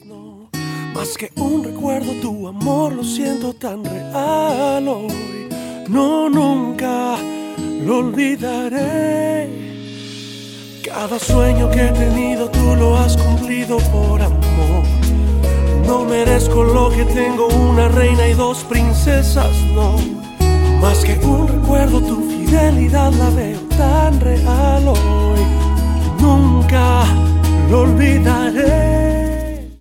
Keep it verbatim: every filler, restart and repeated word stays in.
no. Más que un recuerdo, tu amor lo siento tan real hoy. No, nunca lo olvidaré. Cada sueño que he tenido tú lo has cumplido por amor. No merezco lo que tengo, una reina y dos princesas, no. Más que un recuerdo, tu fidelidad la veo tan real hoy. Nunca lo olvidaré.